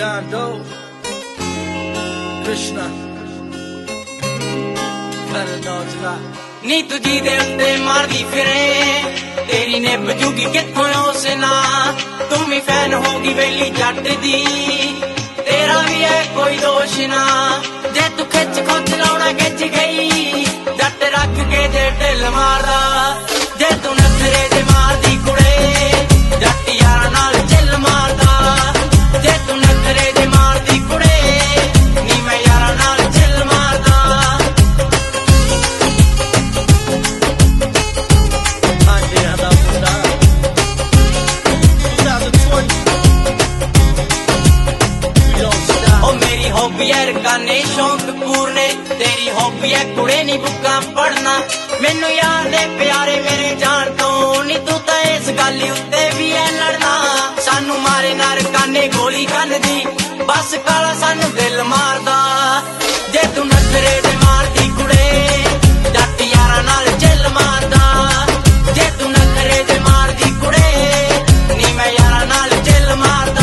John Doe, Krishna, Karanojla. नी तुझी दे उत्ते मारदी फिरे तेरी ने बजूगी कित्थों उस ना तुम भी फैन होगी वेली जट दी तेरा भी है कोई दोष ना जे तू खिच खुच लाउना खिच गई जट रख के जे ढिल मारदा जे तू नखरे जे मारदी कुड़े जट यारा नाल चिल मारदा जे तू नखरे जे मारदी कुड़े नी मैं यारा नाल चिल मारदा हॉबी है रकाने शौक पूरने तेरी हॉबी है कुड़े नी बुक्कां पढ़ना मैनू यार दे प्यारे मेरे जान तो नी तू तां इस गल उत्ते भी है लड़ना सानू मारे ना रकाने गोली कन दी बस काला सानू दिल मारदा जे तू नखरे दे मारदी कुड़े जट यारा नाल चिल मारदा जे तू नखरे दे मारदी कुड़े नी मैं यारा नाल चिल मारदा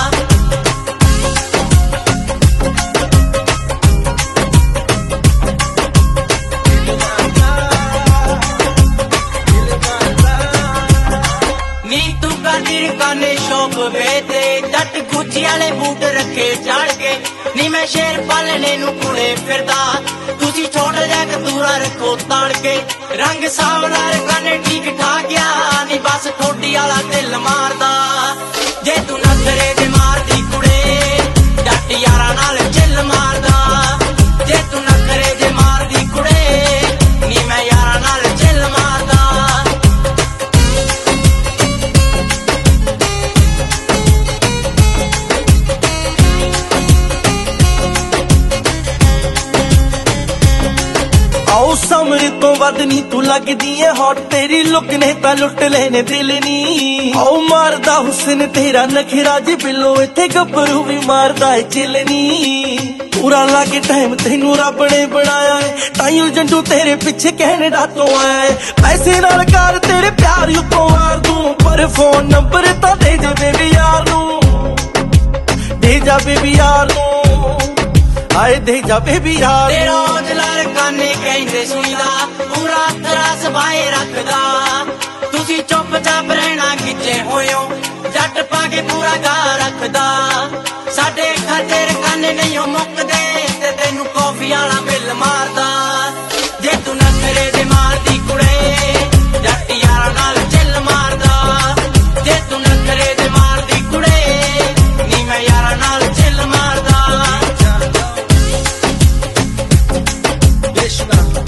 काने शौक वेते जट गुची वाले बूट रखे चढ़ के नी मैं शेर पालने नू कुड़े फिरदा तुसी छोटा जा कतूरा रखो ताड़ के रंग सावला रकाने ठीक ठाक गया नी बस ठोडी वाला दिल मारदा जे तू नखरे दे मारदी कुड़े जट यारा नाल चिल मारदा जे तू नखरे दे मारदी कुड़े नी मैं यारा नाल चिल मारदा आओ समर तो वध नी तू लगदी है हॉट तेरी लुक ने तां लुट लेने दिल नी आओ मारदा हुस्न तेरा नखरा जी बिलो इत्थे गब्बरू भी मारदा है चिल नी पूरा लागे टाइम तेनू रब ने बनाया है ताइयों जंडू तेरे पीछे कैनेडा तो आया है पैसे नाल कार तेरे प्यार उत्तों मार दूं पर फोन नंबर तां दे जा बेबी यार नू दे जा बेबी यार नू आए दे जा बेबी यार तेरा औजला रकाने कहंदे सुईदा पूरा तेरा सबाए रखदा तुसी चुपचाप रहना किचे होयो जट पाके पूरा गा रखदा साडे खर्चे रकाने नहीं मुकदे ते तेनू कॉफी वाला बिल मारदा जे तू नखरे दे मारदी कुड़े जट यारा नाल चिल मारदा जे तू नखरे दे मारदी कुड़े नी मैं यारा नाल चिल मारदा Krishna.